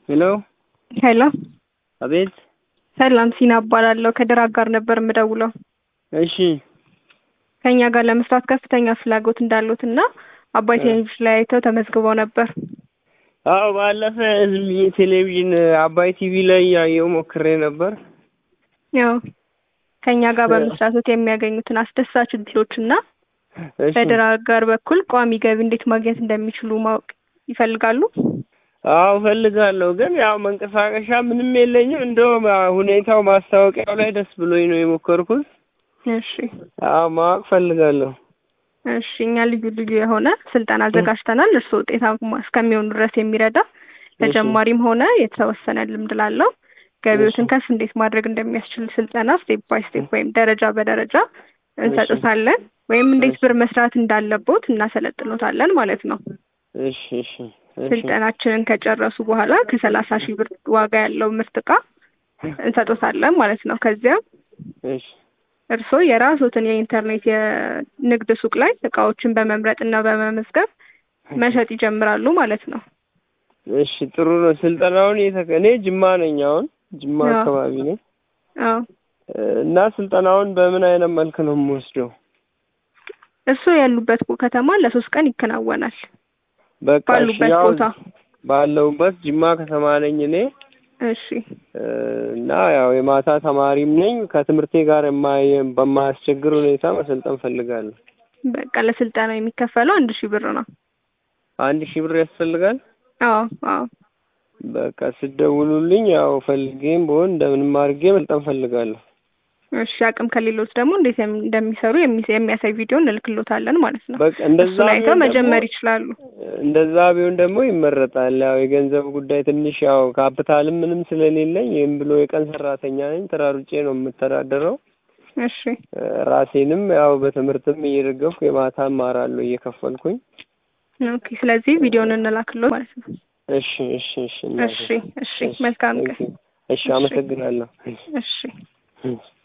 ሄሎ ሄሎ አቤት ሰላም ሲና እባላለሁ ከድራ ጋር ነበር የምደውለው። እሺ ከኛ ጋር ለመስራት ከፍተኛ ፍላጎት እንዳሉትና አባይ ቴሌቪዥን ላይ አይተው ተመዝግበው ነበር። አዎ ባለፈ ቴሌቪዥን አባይ ቲቪ ላይ ያየው ሞክሬ ነበር። ያው ከኛ ጋር በመስራቶት የሚያገኙትን አስደሳች እድሎችና በድራ ጋር በኩል ቋሚ ገቢ እንዴት ማግኘት እንደሚችሉ ማወቅ ይፈልጋሉ? አዎ ፈልጋለሁ፣ ግን ያው መንቀሳቀሻ ምንም የለኝም። እንደው ሁኔታው ማስታወቂያው ላይ ደስ ብሎኝ ነው የሞከርኩት። እሺ አዎ ማወቅ ፈልጋለሁ። እሺ እኛ ልዩ ልዩ የሆነ ስልጠና አዘጋጅተናል። እርሱ ውጤታማ እስከሚሆኑ ድረስ የሚረዳ ለጀማሪም ሆነ የተወሰነ ልምድ ላለው ገቢዎትን ከፍ እንዴት ማድረግ እንደሚያስችል ስልጠና ስቴፕ ባይ ስቴፕ ወይም ደረጃ በደረጃ እንሰጥታለን። ወይም እንዴት ብር መስራት እንዳለቦት እናሰለጥኖታለን ማለት ነው። እሺ እሺ ስልጠናችንን ከጨረሱ በኋላ ከ30,000 ብር ዋጋ ያለው ምርት ዕቃ እንሰጥታለን ማለት ነው። ከዚያም እሺ እርስዎ የራስዎትን የኢንተርኔት የንግድ ሱቅ ላይ እቃዎችን በመምረጥና በመመዝገብ መሸጥ ይጀምራሉ ማለት ነው። እሺ ጥሩ ነው። ስልጠናውን እኔ ጅማ ነኝ፣ አሁን ጅማ አካባቢ ነኝ። አዎ እና ስልጠናውን በምን አይነት መልክ ነው የምወስደው? እርስዎ ያሉበት ከተማ ለ3 ቀን ይከናወናል። በቃ ባሉበት ቦታ ባለውበት ጅማ ከተማ ነኝ እኔ። እሺ እና ያው የማታ ተማሪም ነኝ። ከትምህርቴ ጋር በማያስቸግር ሁኔታ መሰልጠን ፈልጋለሁ። በቃ ለስልጠና የሚከፈለው 1,000 ብር ነው። 1,000 ብር ያስፈልጋል? አዎ አዎ። በቃ ስደውሉልኝ ያው ፈልጌም በሆን እንደምንም አድርጌ መልጠን ፈልጋለሁ። እሺ አቅም ከሌሎች ደግሞ እንዴት እንደሚሰሩ የሚያሳይ ቪዲዮ እንልክሎታለን ማለት ነው። በቃ እንደዛ ላይ መጀመር ይችላሉ። እንደዛ ቢሆን ደግሞ ይመረጣል። ያው የገንዘብ ጉዳይ ትንሽ ያው ካፒታልም ምንም ስለሌለኝ ይሄን ብሎ የቀን ሰራተኛ ነኝ፣ ተራሩጬ ነው የምተዳደረው። እሺ ራሴንም ያው በትምህርትም እየደገፍኩ የማታ እማራለሁ እየከፈልኩኝ። ኦኬ ስለዚህ ቪዲዮን እንላክሎት ማለት ነው። እሺ እሺ እሺ እሺ እሺ መልካም ቀን። እሺ አመሰግናለሁ። እሺ